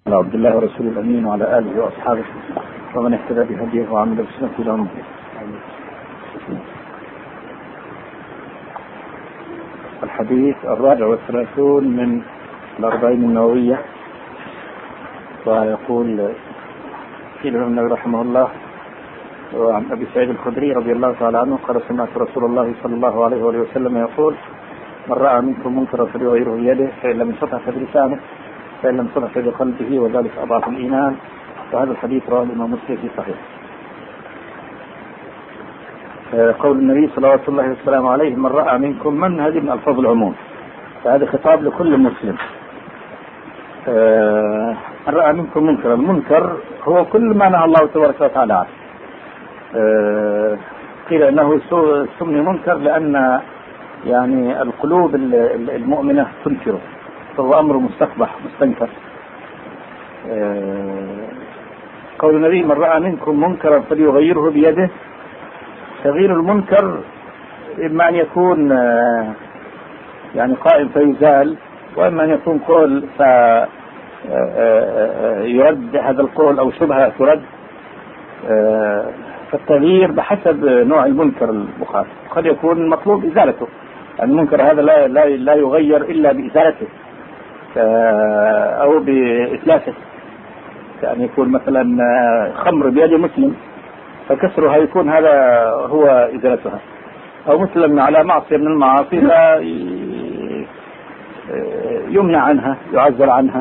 على عبد الله ورسوله الأمين وعلى آله وأصحابه ومن اهتدى بهديه وعمل بسنته إلى يوم الدين. الحديث 34 من 40 النووية. ويقول في الإمام النووي رحمه الله وعن أبي سعيد الخدري رضي الله تعالى عنه قال: سمعت رسول الله صلى الله عليه وآله وسلم يقول: من رأى منكم منكرا فليغيره بيده، فإن لم يستطع فبلسانه، فإن لم يستطع فبقلبه، وذلك أضعف الإيمان. وهذا الحديث رواه الإمام مسلم في صحيح. قول النبي صلى الله عليه وسلم عليه: من رأى منكم، من هذه من ألفاظ العموم، فهذا خطاب لكل مسلم. من رأى منكم منكرا، المنكر هو كل ما نهى الله تبارك وتعالى عنه. قيل انه سمي منكر لان يعني القلوب المؤمنة تنكره، فهو امر مستقبح مستنكر. قول النبي: من رأى منكم منكرا فليغيره بيده، تغيير المنكر اما ان يكون يعني قائم فيزال، واما ان يكون قول فيرد هذا القول او شبهة ترد. فالتغيير بحسب نوع المنكر المخالف، قد يكون مطلوب إزالته، المنكر هذا لا يغير إلا بإزالته أو بإتلافه. يعني يكون مثلا خمر بيد مسلم فكسرها يكون هذا هو إزالتها، أو مسلم على معصية من المعاصي لا يمنع عنها يعزل عنها.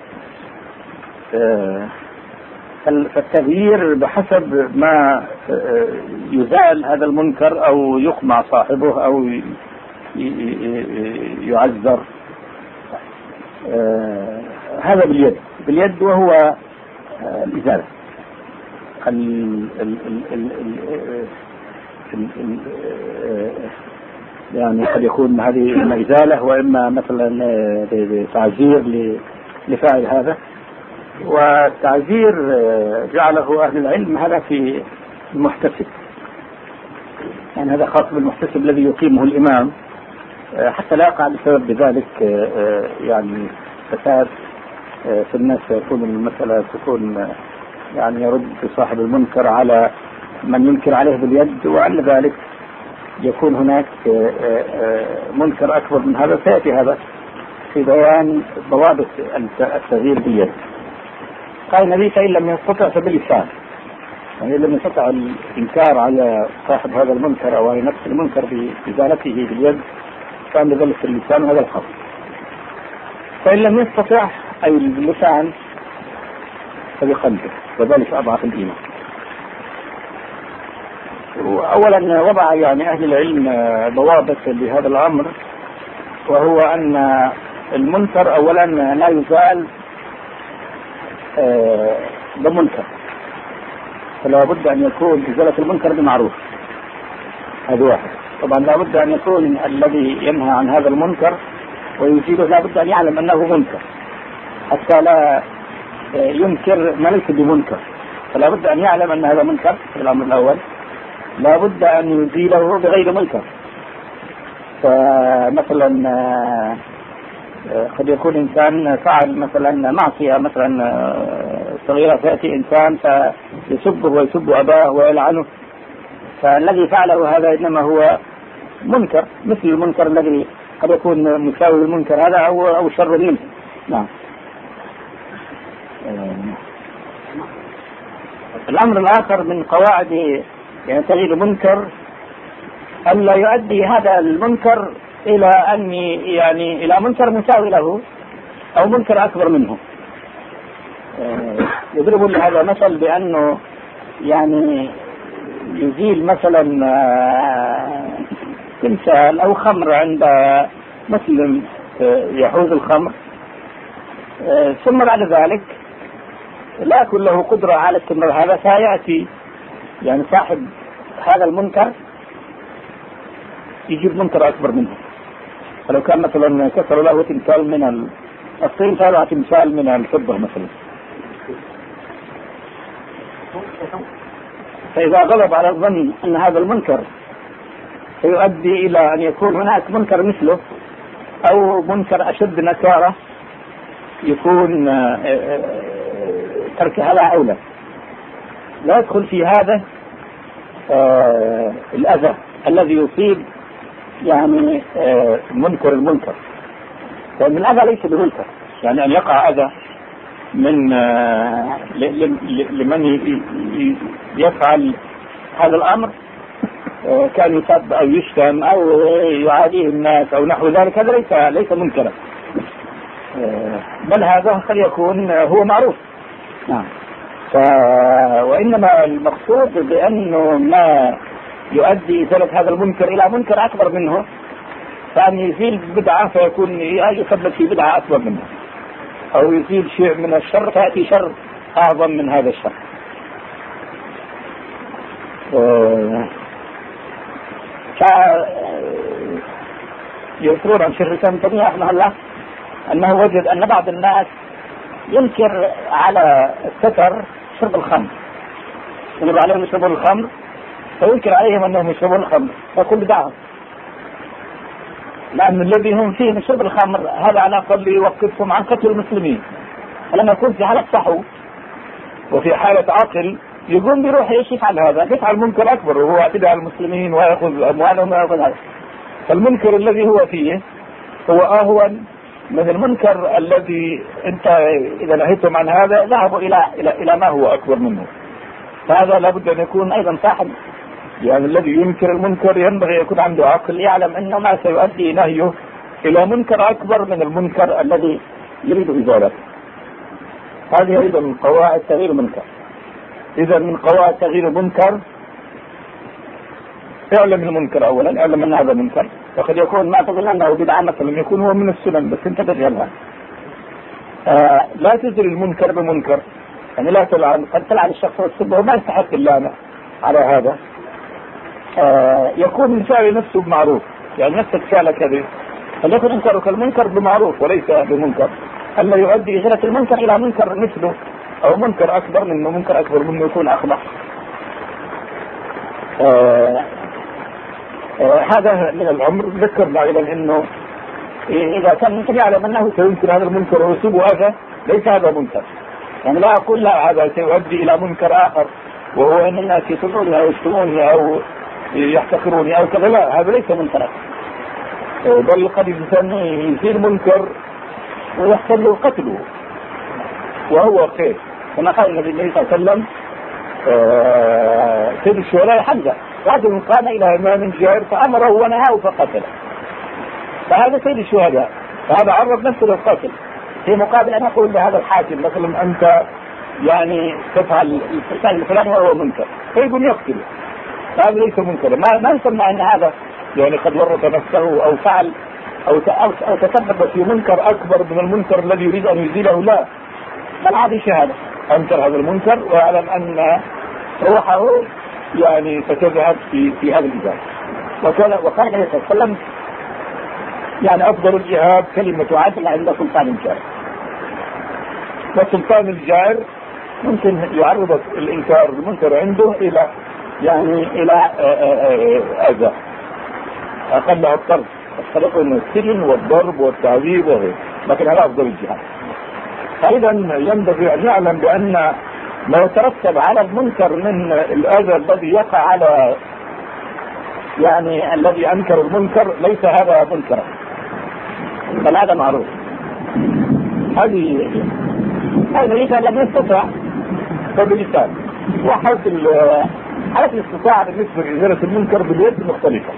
فالتغيير بحسب ما يزال هذا المنكر أو يقمع صاحبه أو يعذر. هذا باليد وهو الإزالة. يعني قد يكون هذه إما إزالة وإما مثلا تعزير لفاعل هذا. والتعزير جعله أهل العلم هذا في المحتسب، يعني هذا خاص بالمحتسب الذي يقيمه الإمام، حتى لا يقع بسبب ذلك يعني فساد في الناس، يكون المسألة تكون يعني يرد صاحب المنكر على من ينكر عليه باليد، وعلى ذلك يكون هناك منكر أكبر من هذا. سيأتي هذا في بيان ضوابط التغيير باليد. قال النبي: فإن لم يستطع فباللسان، يعني لم يستطع الإنكار على صاحب هذا المنكر أو على نفس المنكر بإزالته باليد، فأن ذلك اللسان هذا الخط. فإن لم يستطع أي باللسان فبقلبه، وذلك أضعف الإيمان. أولا وضع يعني أهل العلم ضوابط لهذا الأمر، وهو أن المنكر أولا لا يزال بمنكر، فلا بد أن يكون إزالة المنكر بمعروف، هذا واحد. طبعا لا بد أن يكون الذي ينهى عن هذا المنكر ويزيله لا بد أن يعلم أنه منكر، حتى لا ينكر ما ليس بمنكر. فلا بد أن يعلم أن هذا منكر في الأمر الأول، لا بد أن يزيله بغير منكر. فمثلا قد يكون إنسان فعل مثلا معصية مثلا صغيرة، فيأتي إنسان فيسبه ويسب أباه ويلعنه، فالذي فعله هذا إنما هو منكر مثل المنكر الذي قد يكون مساوي للمنكر هذا أو شر منه. نعم. الأمر الآخر من قواعد يعني تغيير المنكر ألا يؤدي هذا المنكر إلى أن يعني إلى منكر مساوي له أو منكر أكبر منه. يضرب لهذا مثل بأنه يعني يزيل مثلا تمثال أو خمر عند مسلم يحوز الخمر، ثم بعد ذلك لا يكون له قدرة على استمرار هذا، فيأتي يعني صاحب هذا المنكر يجيب منكر أكبر منه. فلو كان مثلا كسر له تمثال من الطين فهذا تمثال من الفضة مثلا، فإذا غلب على الظن أن هذا المنكر سيؤدي إلى أن يكون هناك منكر مثله أو منكر أشد نكارة، يكون ترك هذا أولى. لا يدخل في هذا الأذى الذي يصيب يعني منكر المنكر، لأن الأذى ليس بمنكر، يعني أن يقع أذى من لمن يفعل هذا الأمر كان يسب أو يشتم أو يعاديه الناس أو نحو ذلك، هذا ليس منكرا، بل هذا قد يكون هو معروف. نعم. وإنما المقصود بأنه ما يؤدي إزالة هذا المنكر إلى منكر أكبر منه، فأن يزيل بدعة فيكون يسبب في بدعة أكبر منه، أو يزيل شيء من الشر فيأتي شر أعظم من هذا الشر. يذكرون عن شيخ الإسلام ابن تيمية رحمه الله أنه وجد أن بعض الناس ينكر على الستر شرب الخمر، يقول عليهم يشربون الخمر فينكر عليهم أنهم يشربون الخمر، فكل بدعة، لأن الذي هم فيه من شرب الخمر هذا على الأقل يوقفهم عن قتل المسلمين. فلما يكون في حالة صحو وفي حالة عقل يقوم بيروح يفعل هذا، يفعل منكر أكبر وهو اعتداء على المسلمين ويأخذ أموالهم ويأخذ هذا. فالمنكر الذي هو فيه هو أهون من المنكر الذي أنت إذا نهيتم عن هذا ذهبوا إلى ما هو أكبر منه. فهذا لابد أن يكون أيضا صاحب، يعني الذي ينكر المنكر ينبغي يكون عنده عقل يعلم أنه ما سيؤدي نهيه إلى منكر أكبر من المنكر الذي يريد إزالته. هذه أيضا من قواعد تغيير المنكر. إذا من قواعد تغيير المنكر اعلم المنكر أولا، اعلم أن هذا منكر، وقد يكون ما تظن أنه بدعة مثلا يكون هو من السنن بس أنت تجهلها. لا تزل المنكر بمنكر، يعني لا تلعن، قد تلعن الشخص والسبه ما يستحق اللعنة على هذا. يكون من فعل نفسه بمعروف، يعني نفسك فعل كذب فليكن انكرك المنكر بمعروف وليس بمنكر، ألا يؤدي إزالة المنكر إلى منكر مثله أو منكر أكبر منه، منكر أكبر منه يكون أخبث. هذا من العمر. ذكرنا أيضا أنه إذا كان ممكن يعلم أنه سينكر هذا المنكر ويصيبه أذى ليس هذا منكر، يعني لا أقول لا هذا سيؤدي إلى منكر آخر وهو أن الناس يسمعوني أو يشتموني أو يحتقروني أو كذا، لا هذا ليس منكرا، بل قد يصير منكر ويحصل له قتله وهو خير، كما قال النبي صلى الله عليه وسلم سيد الشهداء حمزة رجل قام إلى إمام جائر فأمره ونهاه فقتله، فهذا سيد الشهداء، فهذا عرض نفسه للقتل في مقابل أن يقول لهذا الحاكم مثلا أنت يعني تفعل الفعل الفلاني وهو منكر فيقول يقتله، فهذا ليس منكر. ما يسمى أن هذا يعني قد ورط نفسه أو فعل أو تسبب في منكر أكبر من المنكر الذي يريد أن يزيله، لا، بل هذه شهادة أنكر هذا المنكر ويعلم أن روحه يعني ستذهب في هذا الجهاد. وقال النبي صلى الله عليه وسلم يعني أفضل الجهاد كلمة عدل عند سلطان الجائر، والسلطان الجائر ممكن يعرض الإنكار المنكر عنده إلى يعني إلى أذى أقلها الطرد، الطريق من السجن والضرب والتعذيب وغيره، لكن هذا أفضل الجهاد. فإذا ينبغي أن يعلم بأن ما يترتب على المنكر من الأذى الذي يقع على يعني الذي أنكر المنكر ليس هذا منكرا، بل هذا معروف. هذه ليس لم يستطع فبالإنسان وحالة الاستطاعة بالنسبة لإزالة المنكر باليد مختلفة،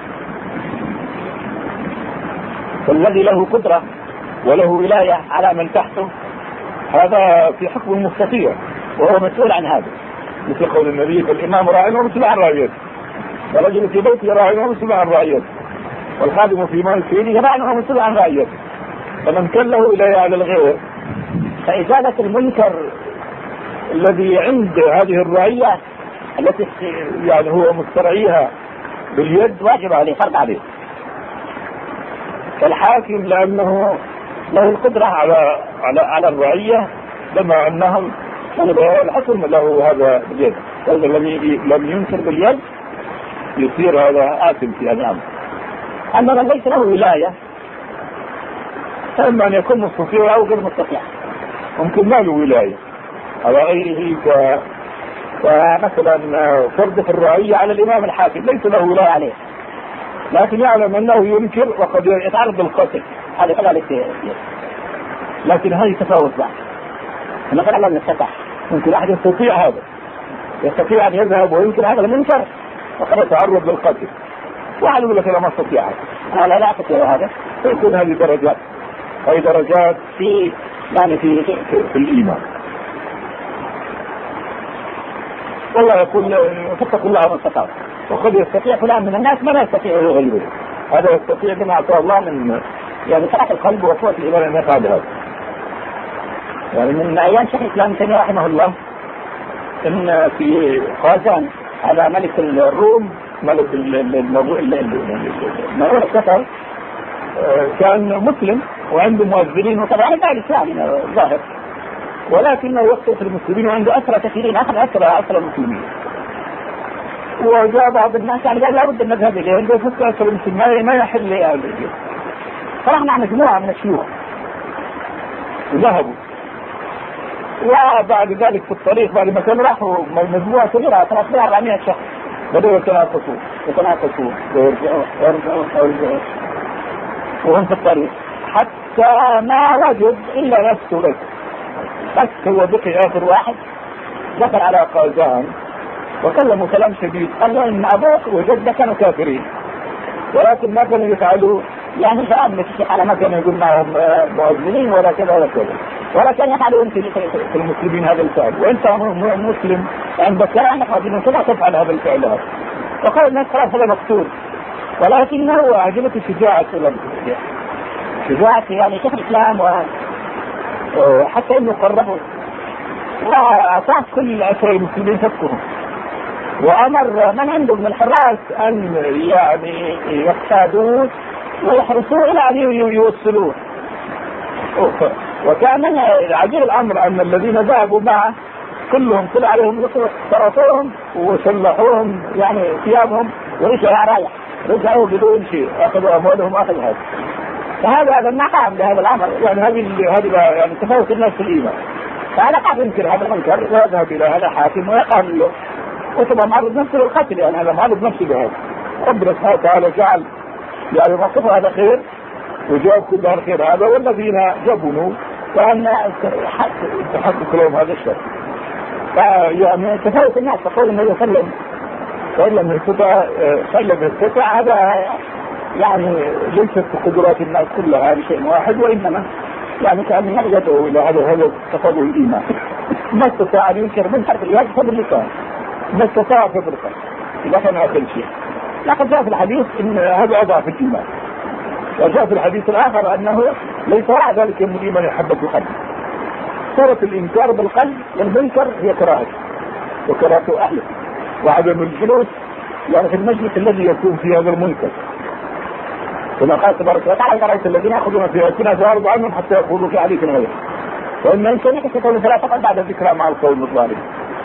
فالذي له قدرة وله ولاية على من تحته هذا في حكم المستطيع وهو مسؤول عن هذا، مثل قول النبي فالإمام راع ومسؤول عن رعيته، والرجل في بيته راع ومسؤول عن رعيته، والخادم في مال سيده راع ومسؤول عن رعيته، فمن كان له ولاية على الغير فإزالة المنكر الذي عند هذه الرعية التي يعني هو مسترعيها باليد واجب عليه، فرض عليه كالحاكم لأنه له القدرة على الرعية، لما أنهم الحكم له هذا باليد، وإذا لم ينكر باليد يصير هذا آثم في هذا الأمر. أما من ليس له ولاية فإما أن يكون مستطيع أو غير مستطيع، ممكن ما له ولاية أو غيره كمثلا فرض في الرعية على الإمام الحاكم ليس له ولاية عليه، لكن يعلم أنه ينكر وقد يتعرض للقتل، هذا كذلك. لكن هذه تفاوت بعد، مثلا لم يستطع، ممكن أحد يستطيع هذا، يستطيع أن يذهب وينكر هذا المنكر وقد يتعرض للقتل، واحد يقول لك لا ما استطيع هذا، لا استطيع هذا، فيكون هذه درجات، أي درجات في يعني في الإيمان. والله يقول فاتقوا الله ما استطاعوا، وقد يستطيع فلان من الناس ما لا يستطيع غيره، هذا يستطيع بما أعطاه الله من يعني صلاح القلب وقوة الإيمان أن يفعل هذا. يعني من أيام شيخ الإسلام تيمية رحمه الله إن في قازان على ملك الروم، ملك المغول الكفر، كان مسلم وعنده مؤذنين وطبعا بعد الإسلام ظاهر، ولكنه يقتل في المسلمين وعنده أسرى كثيرين، أسرى المسلمين. وجاء بعض الناس يعني قال لابد أن نذهب إليه، عنده فكرة أسرى المسلمين ما يحل لي. فرحنا مجموعة من الشيوخ وذهبوا، وبعد ذلك في الطريق بعد ما كانوا راحوا مجموعة كبيرة 300-400 شخص بدأوا يتناقصوا ويرجعوا وهم في الطريق حتى ما وجد إلا نفسه بس هو بقي آخر واحد دخل على قازان وكلموا كلام شديد، قال له إن أبوك وجدك كانوا كافرين ولكن ما كانوا يفعلوا يعني فأمن في على ما كانوا يقول معهم مؤذنين ولا كذا ولا كذا، ولا كان يفعلوا انت في المسلمين هذا الفعل، وانت مسلم عندك كلام قادم كذا تفعل هذا الفعل هذا. وقال الناس خلاص هذا مقتول، ولكنه عجبته شجاعة يعني شيخ الإسلام، وحتى انه قربه وأعطاه كل الأسرى المسلمين فكهم، وأمر من عنده من الحراس أن يعني يقتادوه ويحرسوه إلى أن يوصلوه. وكان عجيب الأمر أن الذين ذهبوا معه كلهم طلع عليهم طرفوهم وسلحوهم يعني ثيابهم رجعوا بدون شيء، أخذوا أموالهم وأخذوا هذا. فهذا النقام لهذا الأمر، يعني هذه يعني تفاوت الناس في الإيمان. فهذا قاعد ينكر هذا المنكر ويذهب إلى هذا حاكم ويقال له وتبقى معرض نفسه للقتل، يعني هذا معرض نفسه بهذا. ربنا سبحانه وتعالى جعل يعني موقفه هذا خير وجاب كل هذا الخير هذا، والذين جبنوا كان يحقق لهم هذا الشر. يعني تفاوت الناس، تقول النبي صلى الله عليه وسلم فإن لم يستطع هذا يعني ليست قدرات الناس كلها، هذا شيء واحد، وإنما يعني كان يدعو إلى هذا تفاضل الإيمان. ما استطاع أن ينكر منكر في اليد فباللسان، ما استطاع فبالقلب، إذا كان هذا الشيء. لقد جاء في الحديث إن هذا أضعف الإيمان، وجاء في الحديث الآخر أنه ليس وراء ذلك من الإيمان يحبك القلب. صورة الإنكار بالقلب للمنكر هي كراهة وكراهة أهله وعدم الجلوس يعني في المجلس الذي يكون فيه هذا المنكر، كما قال تبارك وتعالى رأيت الذين يأخذون في آياتنا فأعرضوا عنهم حتى يخوضوا في حديث غيره وإن إمكانك ستقول فلا تقل بعد الذكرى مع القوم الظالمين.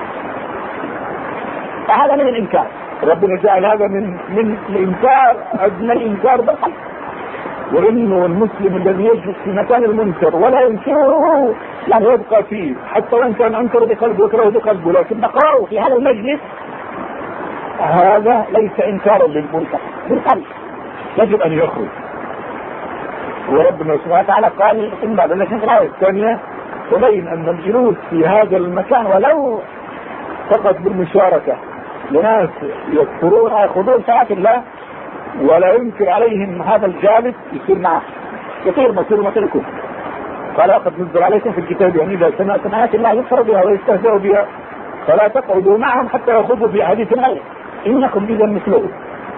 فهذا من الإنكار، ربنا جعل هذا من الإنكار، أدنى الإنكار بالقلب. وإنه المسلم الذي يجلس في مكان المنكر ولا ينكره يعني يبقى فيه حتى وإن كان أنكر بقلبه ويكره بقلبه، لكن بقراره في هذا المجلس هذا ليس إنكارا للمنكر بالقلب، يجب أن يخرج. وربنا سبحانه وتعالى قال إن بعد الآية الثانية تبين أن الجلوس في هذا المكان ولو فقط بالمشاركة لناس يذكرون يأخذون صلاة الله ولا ينكر عليهم هذا الجالس يصير معه يطير مثلكم. قال لقد نزل عليكم في الكتاب يعني إذا سمعتم آيات الله يكفر بها ويستهزئ بها فلا تقعدوا معهم حتى يخوضوا في حديث غيره إنكم إذا مثلهم.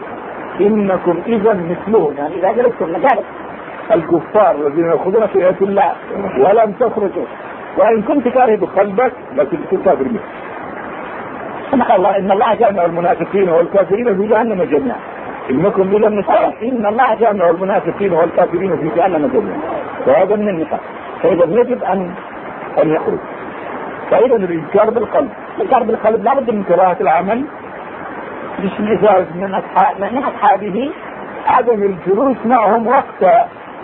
يعني إذا جلستم مجالس الكفار الذين يأخذون في آيات الله ولم تخرجوا وإن كنت كاره بقلبك لكن كنت كافر به. كما قال الله إن الله جامع المنافقين والكافرين في جهنم جميعا. إنكم إذا مثلهم إن الله جامع المنافقين والكافرين في جهنم جميعا. وهذا من النفاق، فإذا يجب أن يخرج. فإذا الإنكار بالقلب لا بد من كراهة العمل لاشمئزاز من أصحابه عدم الجلوس معهم وقت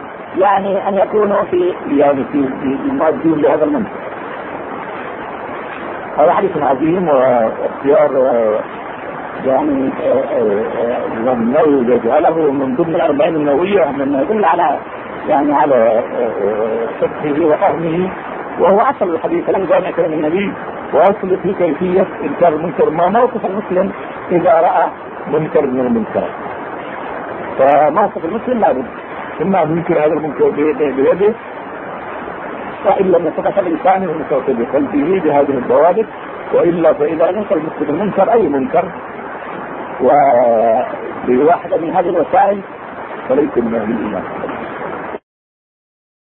يعني أن يكونوا في المؤدين لهذا المنكر. هذا حديث عظيم واختيار يعني النووي يجعله من ضمن الأربعين النووية، مما يدل على يعني على فقهه وفهمه، وهو أصل الحديث لم جامع كلام النبي وأصل في كيفية إنكار المنكر، ما موقف المسلم إذا رأى منكر من المنكرات. فموقف المسلم لابد إما أن ينكر هذا المنكر بيده، وإن لم يستطع بلسانه المتوسط بقلبه بهذه الضوابط، وإلا فإذا نكر المسلم المنكر أي منكر وبواحدة من هذه الوسائل فليس من أهل الإيمان.